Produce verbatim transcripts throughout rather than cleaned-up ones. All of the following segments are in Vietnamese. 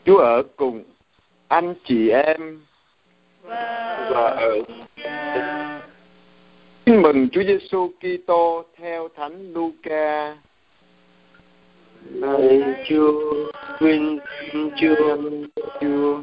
Chúa ở cùng anh chị em và, và ở. Tin mừng Chúa Giêsu Kitô theo Thánh Luca. Lạy Chúa, vinh danh Chúa, Chúa.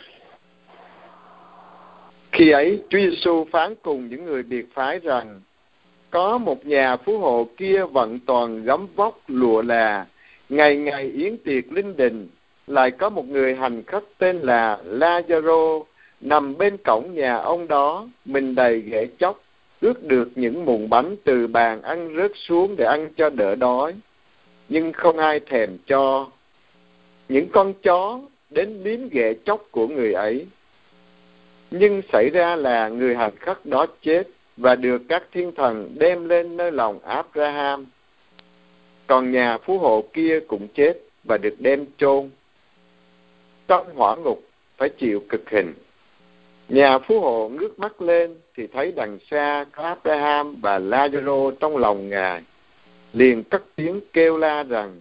Khi ấy, Chúa Giêsu phán cùng những người biệt phái rằng: có một nhà phú hộ kia vận toàn gấm vóc lụa là, ngày ngày yến tiệc linh đình. Lại có một người hành khách tên là La-gia-rô nằm bên cổng nhà ông đó, mình đầy ghẻ chóc, ước được những mụn bánh từ bàn ăn rớt xuống để ăn cho đỡ đói, nhưng không ai thèm cho. Những con chó đến liếm ghẻ chóc của người ấy. Nhưng xảy ra là người hành khách đó chết và được các thiên thần đem lên nơi lòng Abraham. Còn nhà phú hộ kia cũng chết và được đem chôn trong hỏa ngục, phải chịu cực hình. Nhà phú hộ ngước mắt lên thì thấy đằng xa có Abraham và La-gia-rô trong lòng ngài, liền cất tiếng kêu la rằng: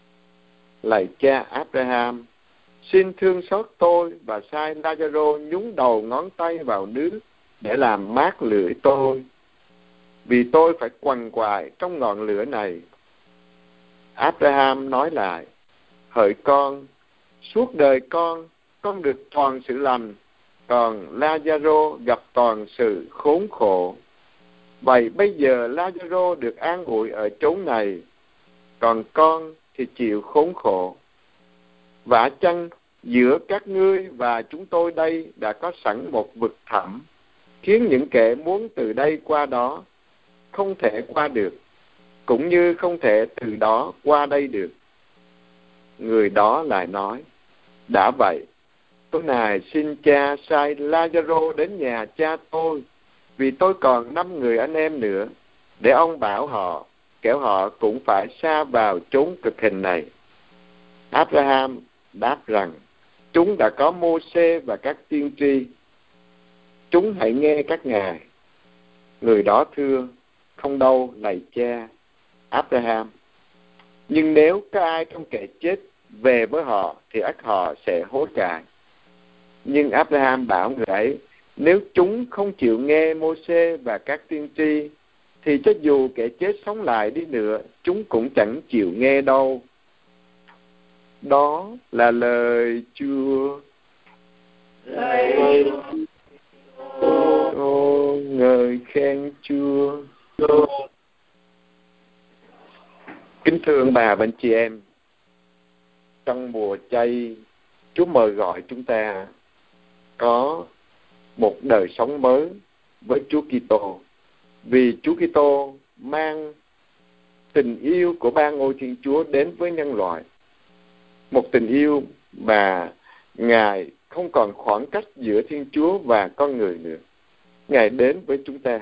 lạy cha Abraham, xin thương xót tôi và sai La-gia-rô nhúng đầu ngón tay vào nước để làm mát lưỡi tôi, vì tôi phải quằn quại trong ngọn lửa này. Abraham nói lại: hỡi con, suốt đời con, con được toàn sự lành, còn La-gia-rô gặp toàn sự khốn khổ. Vậy bây giờ La-gia-rô được an ủi ở chốn này, còn con thì chịu khốn khổ. Vả chăng giữa các ngươi và chúng tôi đây đã có sẵn một vực thẳm, khiến những kẻ muốn từ đây qua đó không thể qua được, cũng như không thể từ đó qua đây được. Người đó lại nói: đã vậy, tôi này xin cha sai La-gia-rô đến nhà cha tôi, vì tôi còn năm người anh em nữa, để ông bảo họ, kẻo họ cũng phải sa vào chốn cực hình này. Abraham đáp rằng: chúng đã có Mô-sê và các tiên tri, chúng hãy nghe các ngài. Người đó thưa: không đâu, lạy cha Abraham. Nhưng nếu có ai trong kẻ chết về với họ thì ắt họ sẽ hối cải. Nhưng Abraham bảo người ấy: nếu chúng không chịu nghe Mô-sê và các tiên tri, thì cho dù kẻ chết sống lại đi nữa, chúng cũng chẳng chịu nghe đâu. Đó là lời Chúa. lạy Ô, ngợi khen Chúa. Kính thưa ông bà và anh chị em, trong mùa chay, Chúa mời gọi chúng ta có một đời sống mới với Chúa Kitô, vì Chúa Kitô mang tình yêu của ba ngôi Thiên Chúa đến với nhân loại. Một tình yêu mà Ngài không còn khoảng cách giữa Thiên Chúa và con người nữa. Ngài đến với chúng ta.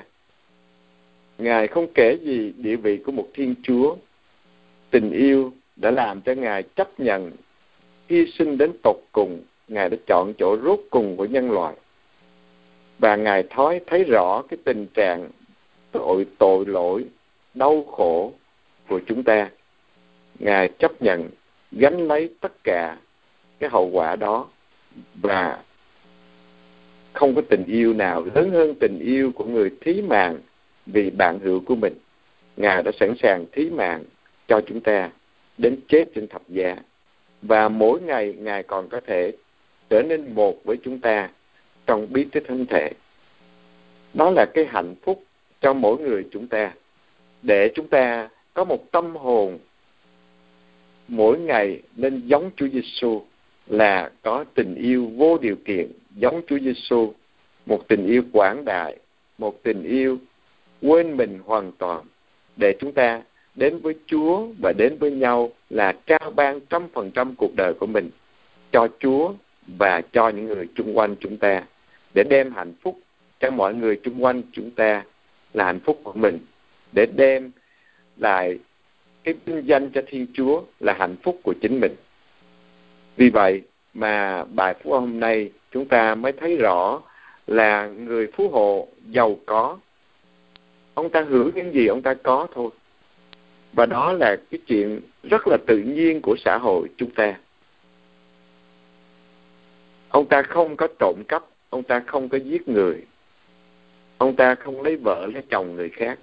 Ngài không kể gì địa vị của một Thiên Chúa. Tình yêu đã làm cho Ngài chấp nhận hy sinh đến tột cùng. Ngài đã chọn chỗ rốt cùng của nhân loại. Và Ngài thấy, thấy rõ cái tình trạng tội, tội lỗi, đau khổ của chúng ta. Ngài chấp nhận gánh lấy tất cả cái hậu quả đó, và không có tình yêu nào lớn hơn tình yêu của người thí mạng vì bạn hữu của mình. Ngài đã sẵn sàng thí mạng cho chúng ta đến chết trên thập giá, và mỗi ngày Ngài còn có thể trở nên một với chúng ta trong bí tích thánh thể. Đó là cái hạnh phúc cho mỗi người chúng ta, để chúng ta có một tâm hồn mỗi ngày nên giống Chúa Giêsu, là có tình yêu vô điều kiện giống Chúa Giêsu, một tình yêu quảng đại, một tình yêu quên mình hoàn toàn, để chúng ta đến với Chúa và đến với nhau là trao ban trăm phần trăm cuộc đời của mình cho Chúa và cho những người chung quanh chúng ta, để đem hạnh phúc cho mọi người chung quanh chúng ta là hạnh phúc của mình, để đem lại cái vinh danh cho Thiên Chúa là hạnh phúc của chính mình. Vì vậy mà bài phúc âm hôm nay chúng ta mới thấy rõ là người phú hộ giàu có, ông ta hưởng những gì ông ta có thôi. Và đó là cái chuyện rất là tự nhiên của xã hội chúng ta. Ông ta không có trộm cắp, ông ta không có giết người, ông ta không lấy vợ lấy chồng người khác.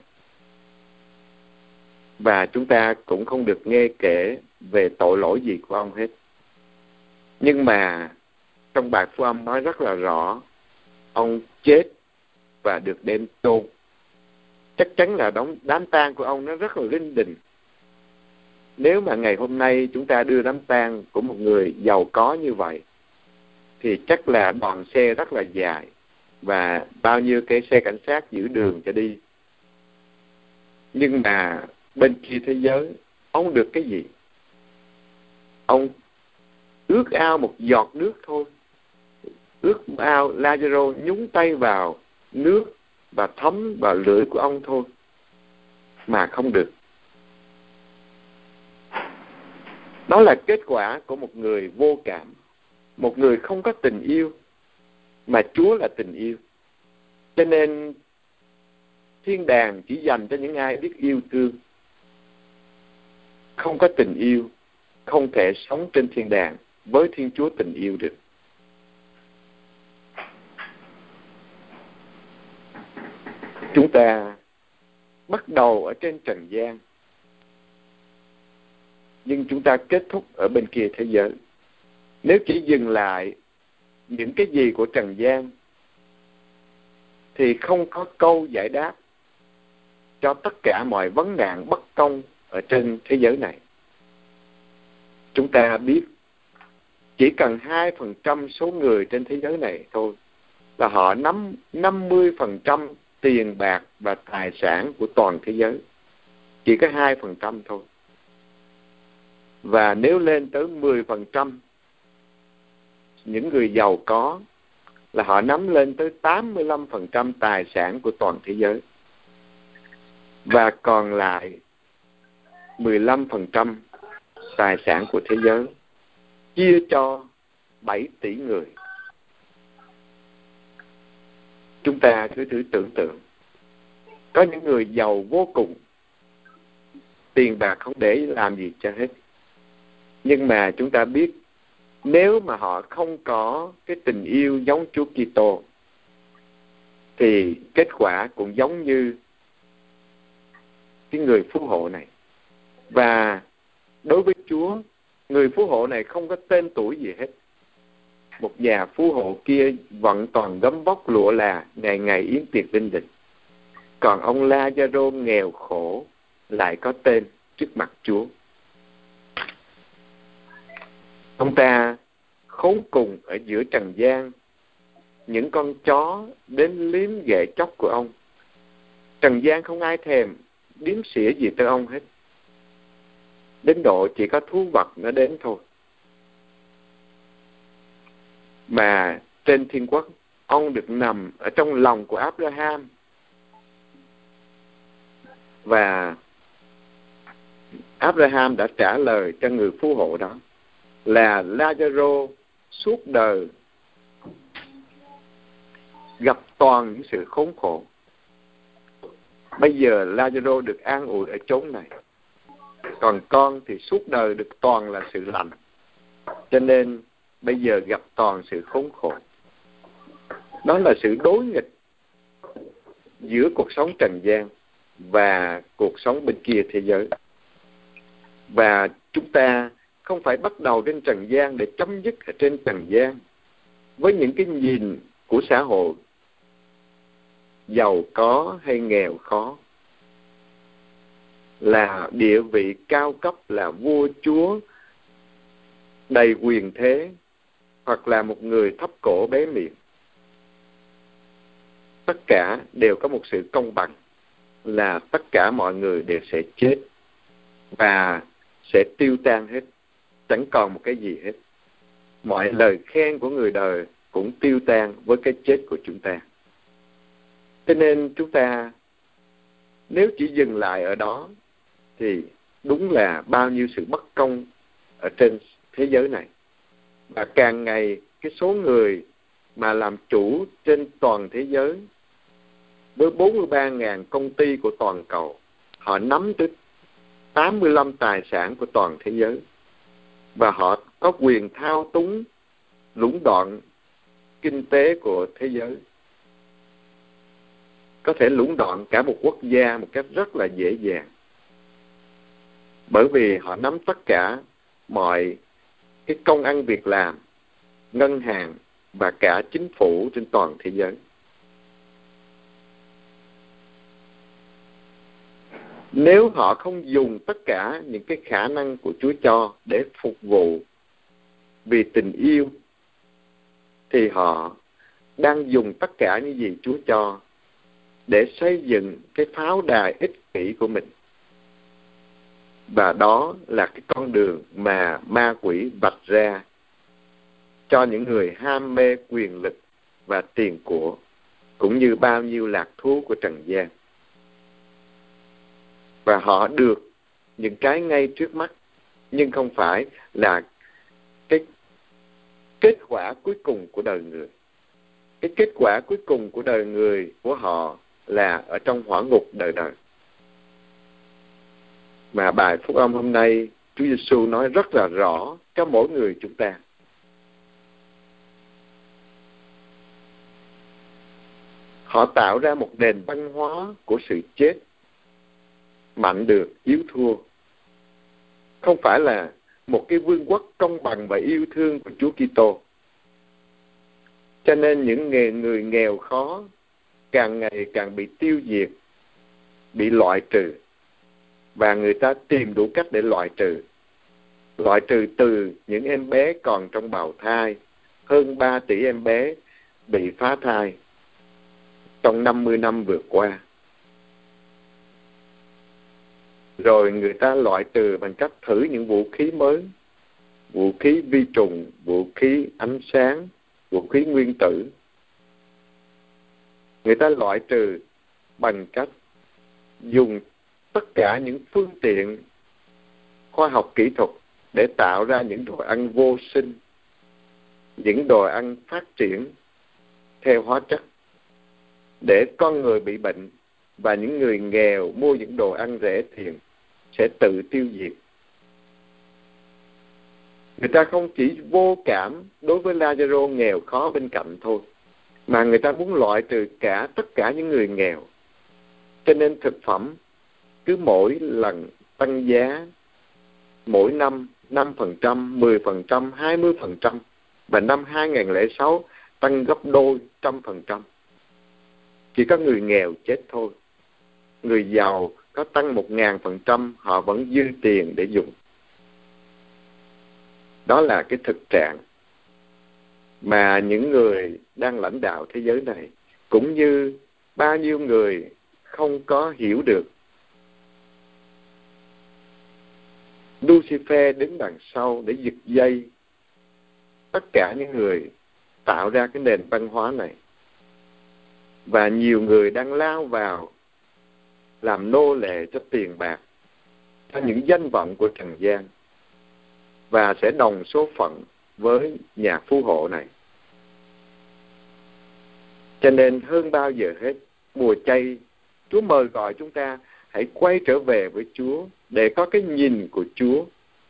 Và chúng ta cũng không được nghe kể về tội lỗi gì của ông hết. Nhưng mà trong bài Phúc Âm nói rất là rõ, ông chết và được đem chôn. Chắc chắn là đám, đám tang của ông nó rất là linh đình. Nếu mà ngày hôm nay chúng ta đưa đám tang của một người giàu có như vậy, thì chắc là đoàn xe rất là dài và bao nhiêu cái xe cảnh sát giữ đường cho đi. Nhưng mà bên kia thế giới, ông được cái gì? Ông ước ao một giọt nước thôi. Ước ao Lazaro nhúng tay vào nước và thấm vào lưỡi của ông thôi, mà không được. Đó là kết quả của một người vô cảm, một người không có tình yêu, mà Chúa là tình yêu. Cho nên thiên đàng chỉ dành cho những ai biết yêu thương. Không có tình yêu, không thể sống trên thiên đàng với Thiên Chúa tình yêu được. Chúng ta bắt đầu ở trên trần gian, nhưng chúng ta kết thúc ở bên kia thế giới. Nếu chỉ dừng lại những cái gì của trần gian, thì không có câu giải đáp cho tất cả mọi vấn nạn bất công ở trên thế giới này. Chúng ta biết chỉ cần hai phần trăm số người trên thế giới này thôi là họ nắm năm mươi phần trăm tiền bạc và tài sản của toàn thế giới. Chỉ có hai phần trăm thôi. Và nếu lên tới mười phần trăm, những người giàu có là họ nắm lên tới tám mươi lăm phần trăm tài sản của toàn thế giới. Và còn lại mười lăm phần trăm tài sản của thế giới chia cho bảy tỷ người. Chúng ta cứ thử tưởng tượng, có những người giàu vô cùng, tiền bạc không để làm gì cho hết. Nhưng mà chúng ta biết, nếu mà họ không có cái tình yêu giống Chúa Kitô, thì kết quả cũng giống như cái người phú hộ này. Và đối với Chúa, người phú hộ này không có tên tuổi gì hết. Một nhà phú hộ kia vẫn toàn gấm vóc lụa là, ngày ngày yến tiệc linh đình. Còn ông Lazaro nghèo khổ lại có tên trước mặt Chúa. Ông ta khốn cùng ở giữa trần gian, những con chó đến liếm ghệ chóc của ông. Trần gian không ai thèm điếm xỉa gì tới ông hết. Đến độ chỉ có thú vật nó đến thôi. Mà trên thiên quốc, ông được nằm ở trong lòng của Abraham. Và Abraham đã trả lời cho người phú hộ đó là Lazaro suốt đời gặp toàn những sự khốn khổ. Bây giờ Lazaro được an ủi ở chốn này, còn con thì suốt đời được toàn là sự lành. Cho nên bây giờ gặp toàn sự khốn khổ. Đó là sự đối nghịch giữa cuộc sống trần gian và cuộc sống bên kia thế giới. Và chúng ta không phải bắt đầu trên trần gian để chấm dứt ở trên trần gian với những cái nhìn của xã hội, giàu có hay nghèo khó, là địa vị cao cấp, là vua chúa đầy quyền thế, hoặc là một người thấp cổ bé miệng. Tất cả đều có một sự công bằng, là tất cả mọi người đều sẽ chết và sẽ tiêu tan hết, chẳng còn một cái gì hết. Mọi lời khen của người đời cũng tiêu tan với cái chết của chúng ta. Cho nên chúng ta nếu chỉ dừng lại ở đó thì đúng là bao nhiêu sự bất công ở trên thế giới này. Và càng ngày cái số người mà làm chủ trên toàn thế giới với bốn mươi ba nghìn công ty của toàn cầu, họ nắm tới tám mươi lăm tài sản của toàn thế giới, và họ có quyền thao túng, lũng đoạn kinh tế của thế giới, có thể lũng đoạn cả một quốc gia một cách rất là dễ dàng, bởi vì họ nắm tất cả mọi cái công ăn việc làm, ngân hàng và cả chính phủ trên toàn thế giới. Nếu họ không dùng tất cả những cái khả năng của Chúa cho để phục vụ vì tình yêu, thì họ đang dùng tất cả những gì Chúa cho để xây dựng cái pháo đài ích kỷ của mình. Và đó là cái con đường mà ma quỷ vạch ra cho những người ham mê quyền lực và tiền của, cũng như bao nhiêu lạc thú của trần gian. Và họ được những cái ngay trước mắt, nhưng không phải là cái kết quả cuối cùng của đời người. Cái kết quả cuối cùng của đời người của họ là ở trong hỏa ngục đời đời. Mà bài phúc âm hôm nay Chúa Giêsu nói rất là rõ cho mỗi người chúng ta. Họ tạo ra một nền văn hóa của sự chết, mạnh được, yếu thua. Không phải là một cái vương quốc công bằng và yêu thương của Chúa Kitô. Cho nên những người, người nghèo khó càng ngày càng bị tiêu diệt, bị loại trừ. Và người ta tìm đủ cách để loại trừ. Loại trừ từ những em bé còn trong bào thai, hơn ba tỷ em bé bị phá thai trong năm mươi năm vừa qua. Rồi người ta loại trừ bằng cách thử những vũ khí mới, vũ khí vi trùng, vũ khí ánh sáng, vũ khí nguyên tử. Người ta loại trừ bằng cách dùng tất cả những phương tiện khoa học kỹ thuật để tạo ra những đồ ăn vô sinh, những đồ ăn phát triển theo hóa chất, để con người bị bệnh và những người nghèo mua những đồ ăn rẻ tiền sẽ tự tiêu diệt. Người ta không chỉ vô cảm đối với Lazaro nghèo khó bên cạnh thôi, mà người ta muốn loại trừ cả tất cả những người nghèo. Cho nên thực phẩm cứ mỗi lần tăng giá, mỗi năm năm phần trăm, mười phần trăm, hai mươi phần trăm, và năm hai không không sáu tăng gấp đôi, trăm phần trăm. Chỉ có người nghèo chết thôi. Người giàu có tăng một ngàn phần trăm, họ vẫn dư tiền để dùng. Đó là cái thực trạng mà những người đang lãnh đạo thế giới này, cũng như bao nhiêu người không có hiểu được. Lucifer đứng đằng sau để giật dây tất cả những người tạo ra cái nền văn hóa này. Và nhiều người đang lao vào làm nô lệ cho tiền bạc, cho những danh vọng của trần gian, và sẽ đồng số phận với nhà phú hộ này. Cho nên hơn bao giờ hết, mùa chay, Chúa mời gọi chúng ta hãy quay trở về với Chúa để có cái nhìn của Chúa,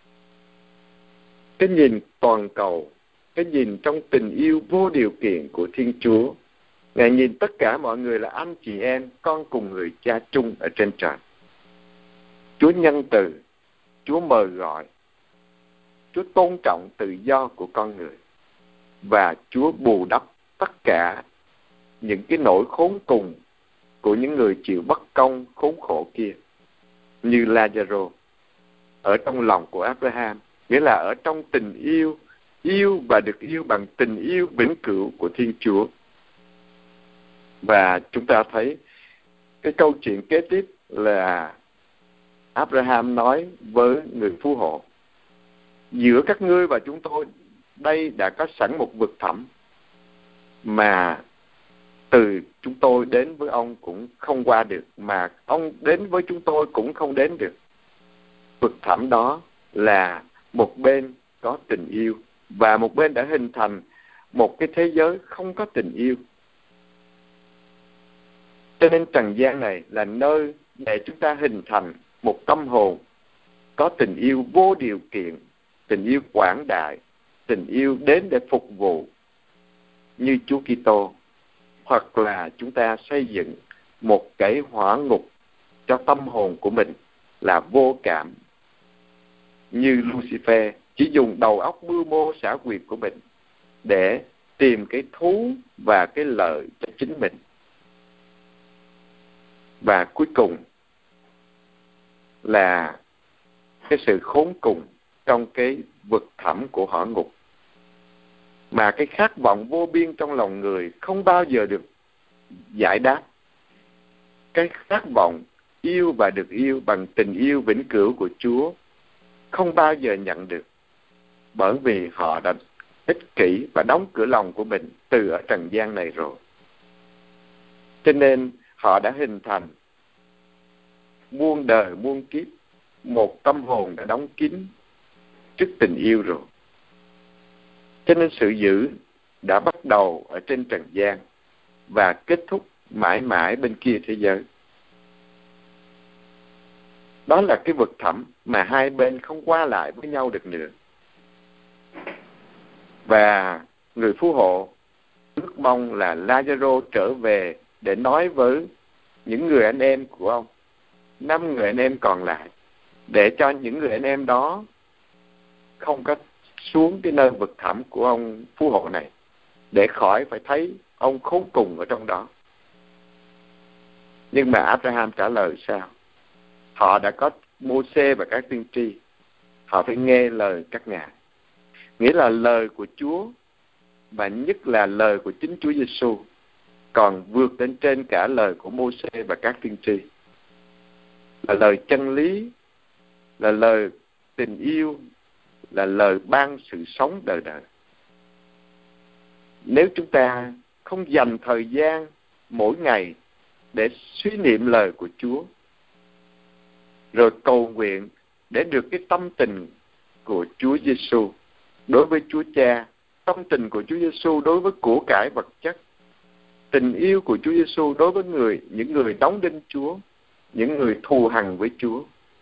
cái nhìn toàn cầu, cái nhìn trong tình yêu vô điều kiện của Thiên Chúa. Ngài nhìn tất cả mọi người là anh chị em, con cùng người cha chung ở trên trời. Chúa nhân từ, Chúa mời gọi, Chúa tôn trọng tự do của con người, và Chúa bù đắp tất cả những cái nỗi khốn cùng của những người chịu bất công khốn khổ kia, như Lazaro ở trong lòng của Abraham, nghĩa là ở trong tình yêu, yêu và được yêu bằng tình yêu vĩnh cửu của Thiên Chúa. Và chúng ta thấy cái câu chuyện kế tiếp là Abraham nói với người phú hộ: giữa các ngươi và chúng tôi đây đã có sẵn một vực thẳm, mà từ chúng tôi đến với ông cũng không qua được, mà ông đến với chúng tôi cũng không đến được. Vực thẳm đó là một bên có tình yêu, và một bên đã hình thành một cái thế giới không có tình yêu. Cho nên trần gian này là nơi để chúng ta hình thành một tâm hồn có tình yêu vô điều kiện, tình yêu quảng đại, tình yêu đến để phục vụ, như Chúa Kitô, hoặc là chúng ta xây dựng một cái hỏa ngục cho tâm hồn của mình là vô cảm, như Lucifer chỉ dùng đầu óc mưu mô xảo quyệt của mình để tìm cái thú và cái lợi cho chính mình. Và cuối cùng là cái sự khốn cùng trong cái vực thẳm của hỏa ngục, mà cái khát vọng vô biên trong lòng người không bao giờ được giải đáp. Cái khát vọng yêu và được yêu bằng tình yêu vĩnh cửu của Chúa không bao giờ nhận được, bởi vì họ đã ích kỷ và đóng cửa lòng của mình từ ở trần gian này rồi. Cho nên họ đã hình thành muôn đời muôn kiếp một tâm hồn đã đóng kín trước tình yêu rồi. Cho nên sự dữ đã bắt đầu ở trên trần gian và kết thúc mãi mãi bên kia thế giới. Đó là cái vực thẳm mà hai bên không qua lại với nhau được nữa. Và người phù hộ ước mong là Lazaro trở về để nói với những người anh em của ông, năm người anh em còn lại, để cho những người anh em đó không có xuống cái nơi vực thẳm của ông phù hộ này, để khỏi phải thấy ông khốn cùng ở trong đó. Nhưng mà Abraham trả lời sao? Họ đã có Mô-sê và các tiên tri, họ phải nghe lời các ngài. Nghĩa là lời của Chúa, và nhất là lời của chính Chúa Giêsu còn vượt lên trên cả lời của Mô-sê và các tiên tri. Là lời chân lý, là lời tình yêu, là lời ban sự sống đời đời. Nếu chúng ta không dành thời gian mỗi ngày để suy niệm lời của Chúa, rồi cầu nguyện để được cái tâm tình của Chúa Giêsu đối với Chúa Cha, tâm tình của Chúa Giêsu đối với của cải vật chất, tình yêu của Chúa Giêsu đối với người những người đóng đinh Chúa, những người thù hằn với Chúa,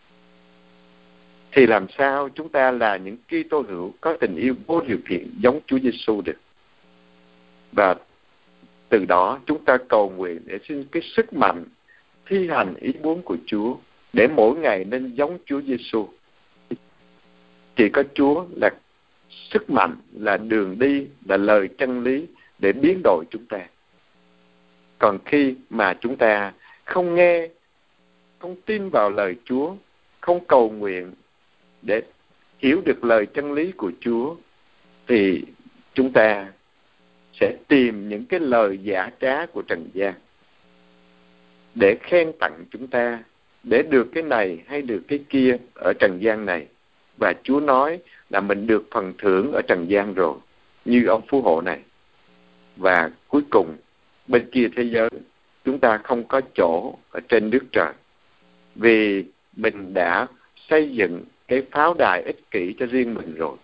thì làm sao chúng ta là những Kitô hữu có tình yêu vô điều kiện giống Chúa Giêsu được. Và từ đó chúng ta cầu nguyện để xin cái sức mạnh thi hành ý muốn của Chúa, để mỗi ngày nên giống Chúa Giêsu. Chỉ có Chúa là sức mạnh, là đường đi, là lời chân lý để biến đổi chúng ta. Còn khi mà chúng ta không nghe, không tin vào lời Chúa, không cầu nguyện để hiểu được lời chân lý của Chúa, thì chúng ta sẽ tìm những cái lời giả trá của trần gian để khen tặng chúng ta, để được cái này hay được cái kia ở trần gian này. Và Chúa nói là mình được phần thưởng ở trần gian rồi, như ông phù hộ này. Và cuối cùng, bên kia thế giới, chúng ta không có chỗ ở trên nước trời, vì mình đã xây dựng cái pháo đài ích kỷ cho riêng mình rồi.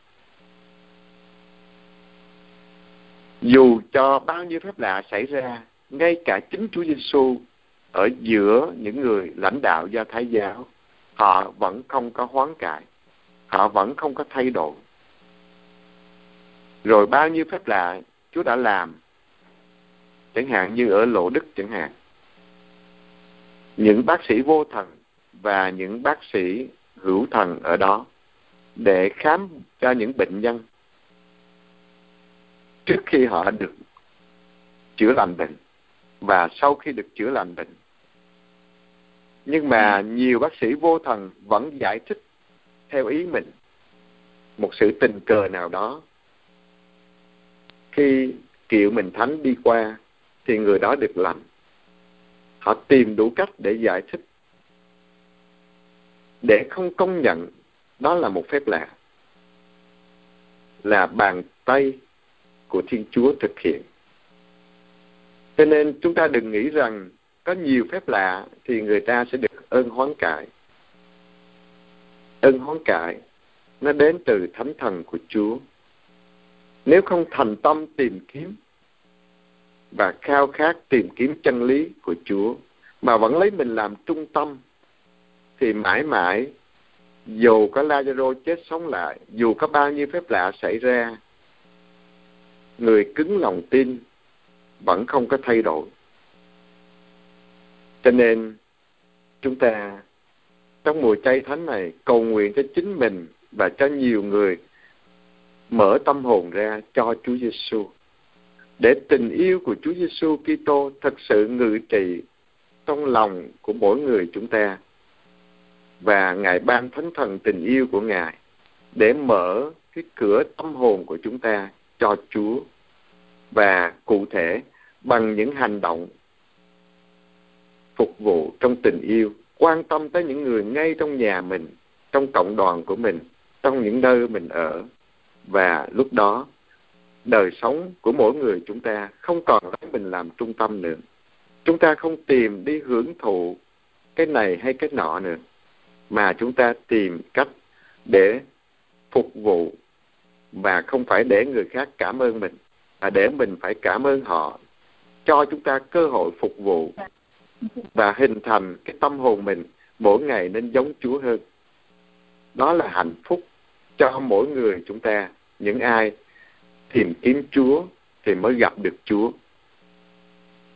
Dù cho bao nhiêu phép lạ xảy ra, ngay cả chính Chúa Giêsu ở giữa những người lãnh đạo Do Thái giáo, họ vẫn không có hoán cải, họ vẫn không có thay đổi. Rồi bao nhiêu phép lạ Chúa đã làm, chẳng hạn như ở Lỗ Đức chẳng hạn, những bác sĩ vô thần và những bác sĩ hữu thần ở đó để khám cho những bệnh nhân trước khi họ được chữa lành bệnh và sau khi được chữa lành bệnh. Nhưng mà nhiều bác sĩ vô thần vẫn giải thích theo ý mình một sự tình cờ nào đó. Khi Kiệu Mình Thánh đi qua thì người đó được lành. Họ tìm đủ cách để giải thích, để không công nhận đó là một phép lạ, là bàn tay của Thiên Chúa thực hiện. Cho nên chúng ta đừng nghĩ rằng có nhiều phép lạ thì người ta sẽ được ơn hoán cải. Ơn hoán cải nó đến từ Thánh Thần của Chúa. Nếu không thành tâm tìm kiếm và khao khát tìm kiếm chân lý của Chúa, mà vẫn lấy mình làm trung tâm, thì mãi mãi dù có Lazaro chết sống lại, dù có bao nhiêu phép lạ xảy ra, người cứng lòng tin vẫn không có thay đổi. Cho nên chúng ta trong mùa chay thánh này cầu nguyện cho chính mình và cho nhiều người mở tâm hồn ra cho Chúa Giêsu, để tình yêu của Chúa Giêsu Kitô thật sự ngự trị trong lòng của mỗi người chúng ta, và Ngài ban thánh thần tình yêu của Ngài để mở cái cửa tâm hồn của chúng ta cho Chúa, và cụ thể bằng những hành động phục vụ trong tình yêu, quan tâm tới những người ngay trong nhà mình, trong cộng đoàn của mình, trong những nơi mình ở. Và lúc đó đời sống của mỗi người chúng ta không còn lấy mình làm trung tâm nữa. Chúng ta không tìm đi hưởng thụ cái này hay cái nọ nữa, mà chúng ta tìm cách để phục vụ, và không phải để người khác cảm ơn mình, mà để mình phải cảm ơn họ, cho chúng ta cơ hội phục vụ và hình thành cái tâm hồn mình mỗi ngày nên giống Chúa hơn. Đó là hạnh phúc cho mỗi người chúng ta. Những ai tìm kiếm Chúa thì mới gặp được Chúa.